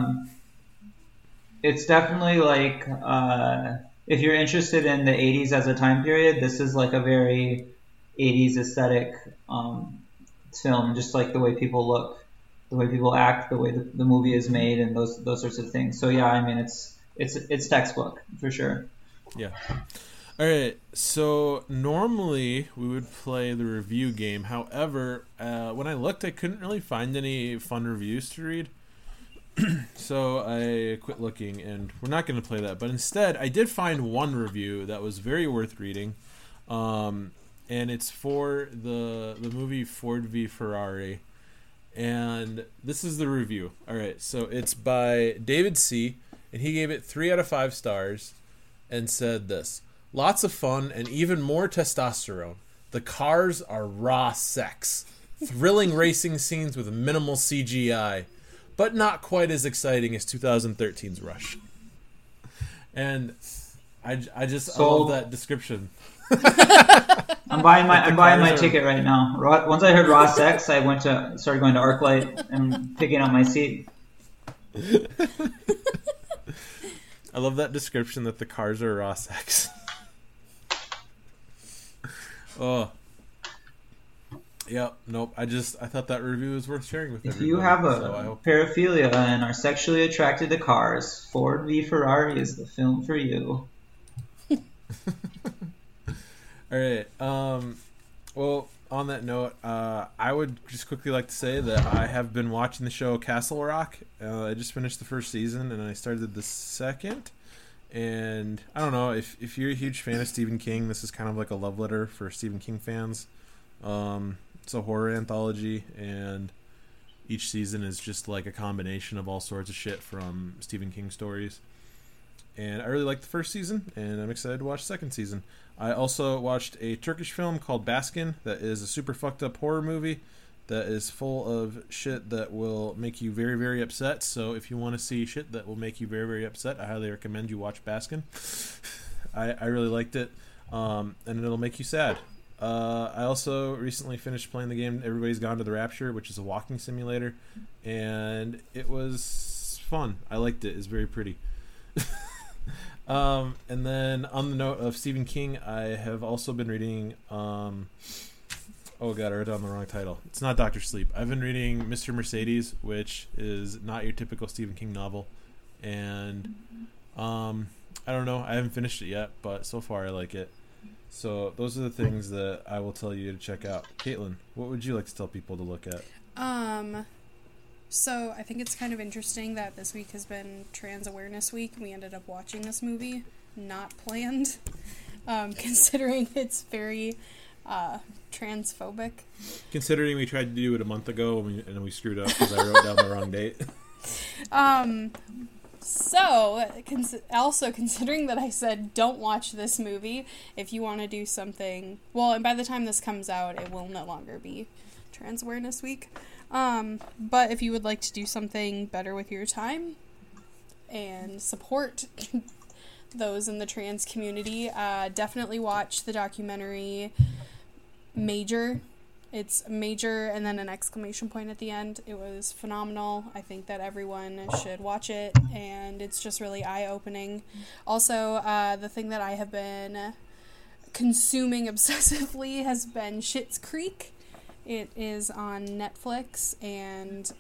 like, if you're interested in the 80s as a time period, this is like a very 80s aesthetic film, just like the way people look, the way people act, the way the movie is made, and those sorts of things. So yeah, I mean, it's textbook for sure. Yeah. All right. So normally we would play the review game. However, when I looked, I couldn't really find any fun reviews to read. So I quit looking, and we're not going to play that. But instead, I did find one review that was very worth reading, and it's for the movie Ford v Ferrari. And this is the review. All right, so it's by David C., and he gave it 3 out of 5 stars and said this: lots of fun and even more testosterone. The cars are raw sex. Thrilling racing scenes with minimal CGI, but not quite as exciting as 2013's Rush. And I love that description. I'm buying my ticket right now. Once I heard raw sex, I started going to ArcLight and picking up my seat. I love that description that the cars are raw sex. Oh. Yep, nope. I thought that review was worth sharing with everybody. If you have paraphilia and are sexually attracted to cars, Ford v Ferrari is the film for you. All right. Well, on that note, I would just quickly like to say that I have been watching the show Castle Rock. I just finished the first season, and I started the second. And I don't know, if you're a huge fan of Stephen King, this is kind of like a love letter for Stephen King fans. It's a horror anthology, and each season is just like a combination of all sorts of shit from Stephen King stories. And I really liked the first season, and I'm excited to watch the second season. I also watched a Turkish film called Baskin that is a super fucked up horror movie that is full of shit that will make you very, very upset. So if you want to see shit that will make you very, very upset, I highly recommend you watch Baskin. I really liked it, and it'll make you sad. I also recently finished playing the game Everybody's Gone to the Rapture, which is a walking simulator, and it was fun. I liked it. It's very pretty. And then on the note of Stephen King, I have also been reading oh god, I wrote down the wrong title. It's not Dr. Sleep. I've been reading Mr. Mercedes, which is not your typical Stephen King novel, and I don't know, I haven't finished it yet, but so far I like it. So those are the things that I will tell you to check out. Caitlin, what would you like to tell people to look at? So I think it's kind of interesting that this week has been Trans Awareness Week. We ended up watching this movie, not planned, considering it's very transphobic. Considering we tried to do it a month ago and we screwed up because I wrote down the wrong date. So, also considering that I said don't watch this movie, if you want to do something, well, and by the time this comes out, it will no longer be Trans Awareness Week. But if you would like to do something better with your time and support those in the trans community, definitely watch the documentary Major. It's Major and then an exclamation point at the end. It was phenomenal. I think that everyone should watch it, and it's just really eye-opening. Also, the thing that I have been consuming obsessively has been Schitt's Creek. It is on Netflix, and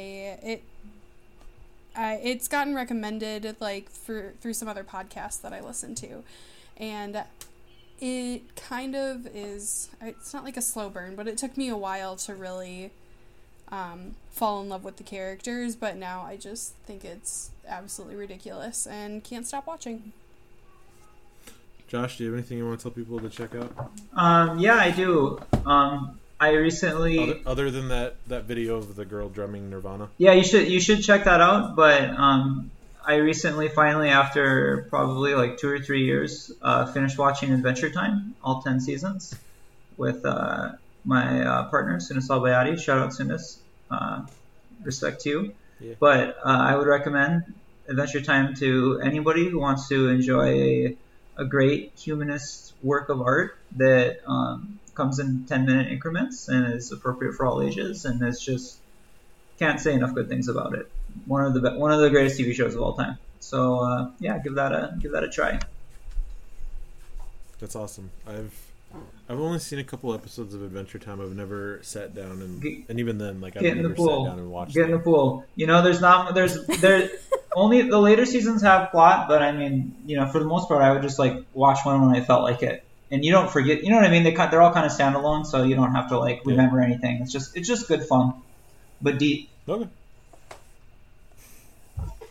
it's gotten recommended like through some other podcasts that I listen to, and it kind of is, it's not like a slow burn, but it took me a while to really fall in love with the characters, but now I just think it's absolutely ridiculous and can't stop watching. Josh, do you have anything you want to tell people to check out? Yeah, I do. I recently... Other than that video of the girl drumming Nirvana? Yeah, you should check that out, but I recently, finally, after probably like 2 or 3 years, finished watching Adventure Time, all 10 seasons, with my partner, Sunis Albayati. Shout out, Sunis. Respect to you. Yeah. But I would recommend Adventure Time to anybody who wants to enjoy a great humanist work of art that comes in 10-minute increments and is appropriate for all ages, and it's just can't say enough good things about it. One of the greatest TV shows of all time. So yeah, give that a try. That's awesome. I've only seen a couple episodes of Adventure Time. I've never sat down and even then, like, I've never sat down and watched. Get in the pool. You know, there's only the later seasons have plot, but I mean, you know, for the most part, I would just like watch one when I felt like it. And you don't forget, you know what I mean? They're all kind of standalone, so you don't have to like remember anything. It's just good fun, but deep. Okay.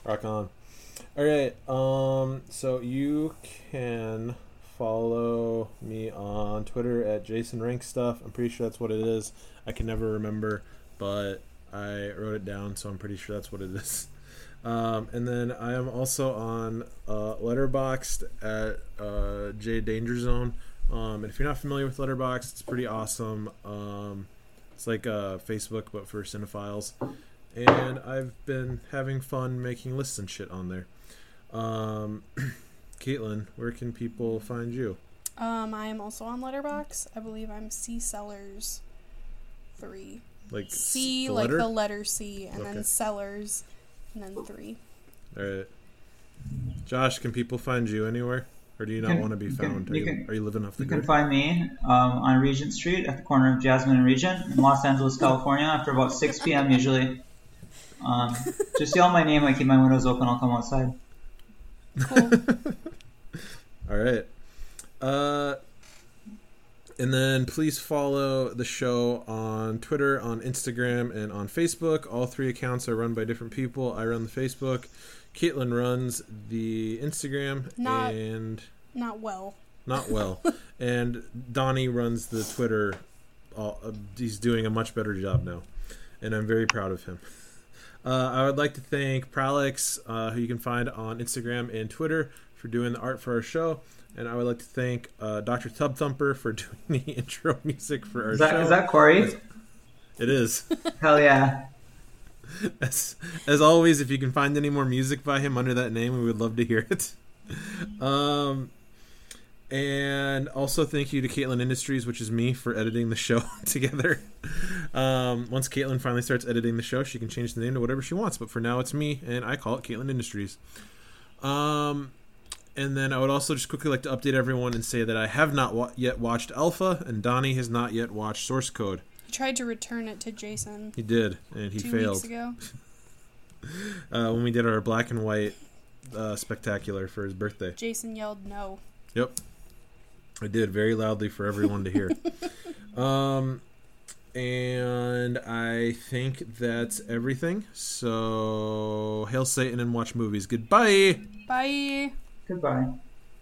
Rock on. All right. So you can follow me on Twitter at Jason Rank Stuff. I'm pretty sure that's what it is. I can never remember, but I wrote it down, so I'm pretty sure that's what it is. And then I am also on Letterboxd at J Danger Zone. And if you're not familiar with Letterboxd, it's pretty awesome. It's like Facebook, but for cinephiles. And I've been having fun making lists and shit on there. Caitlin, where can people find you? I am also on Letterboxd. I believe I'm C Sellers 3. Like C, like the letter C, and then Sellers, and then 3. All right. Josh, can people find you anywhere? Or do you not want to be found? Are you living off the grid? You can find me on Regent Street at the corner of Jasmine and Regent in Los Angeles, California, after about 6 p.m. usually. Just yell my name. I keep my windows open. I'll come outside. Cool. All right. And then please follow the show on Twitter, on Instagram, and on Facebook. All 3 accounts are run by different people. I run the Facebook. Caitlin runs the Instagram. Not well. And Donnie runs the Twitter. He's doing a much better job now. And I'm very proud of him. I would like to thank Pralex, who you can find on Instagram and Twitter, for doing the art for our show. And I would like to thank Dr. Tub Thumper for doing the intro music for our show. Is that Corey? It is. Hell yeah. As always, if you can find any more music by him under that name, we would love to hear it. And also thank you to Caitlin Industries, which is me, for editing the show together. Once Caitlin finally starts editing the show, she can change the name to whatever she wants. But for now, it's me, and I call it Caitlin Industries. And then I would also just quickly like to update everyone and say that I have not yet watched Alpha, and Donnie has not yet watched Source Code. He tried to return it to Jason. He did, and he failed. 2 weeks ago. When we did our black and white spectacular for his birthday. Jason yelled no. Yep. I did, very loudly for everyone to hear. And I think that's everything. So, hail Satan and watch movies. Goodbye! Bye! Goodbye.